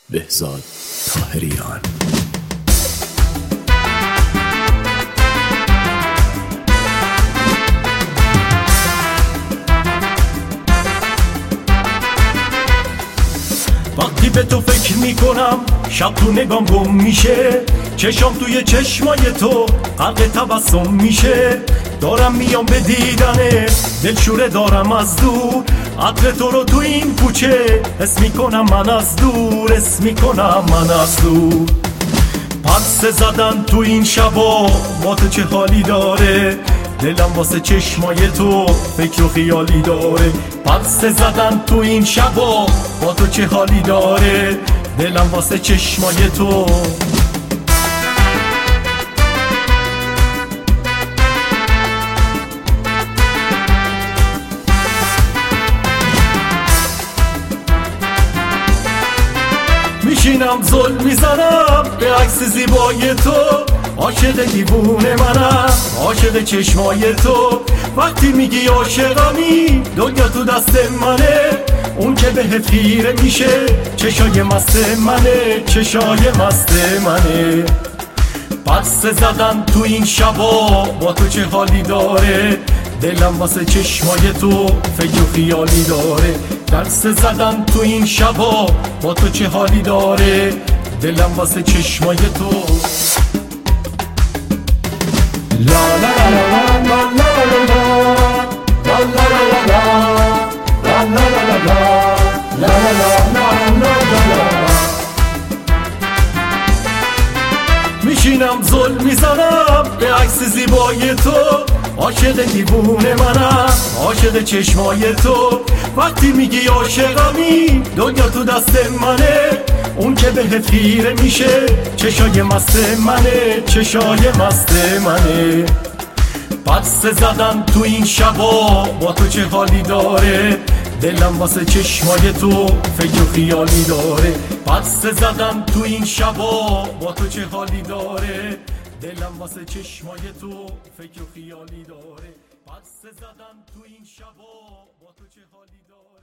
بهزاد طاهریان. وقتی به تو فکر میکنم شب تو نگام گم میشه، چشام توی چشمای تو غرق تبسم میشه. دارم میام به دیدنه، دلشوره دارم از دور، عطر تو رو تو این کوچه حس میکنم من از دور، حس میکنم من از دور. پرسه زدن تو این شبا با تو چه حالی داره، دلم واسه چشمای تو فکر و خیالی داره. پرسه زدن تو این شبا با تو چه حالی داره، دلم واسه چشمای تو. میشینم زل میزنم به عکس زیبای تو، عاشق دیوونه منم، عاشق چشمای تو. وقتی میگی عاشقمی دنیا تو دست منه، اون که بهت خیره میشه چشای مست منه، چشای مست منه. پرسه زدن تو این شبا با تو چه حالی داره، دلم واسه چشمای تو فکر و خیالی داره. پرسه زدن تو این شبا با تو چه حالی داره، دلم واسه چشمای تو. لا لا لا لا لا لا لا لا لا لا. میشینم زل میزنم به عکس زیبای تو، عاشق دیوونه منم، عاشق چشمای تو. وقتی میگی عاشقمی دنیا تو دست منه، اون که بهت خیره میشه چشای مست منه، چشای مست منه. پرسه زدن تو این شبا با تو چه حالی داره، دلم واسه چشمای تو فکر و خیالی داره. پرسه زدن تو این شبا با تو چه حالی داره، دلم واسه چشمای تو فکر و خیالی داره. پرسه زدن تو این شبا با تو چه حالی داره.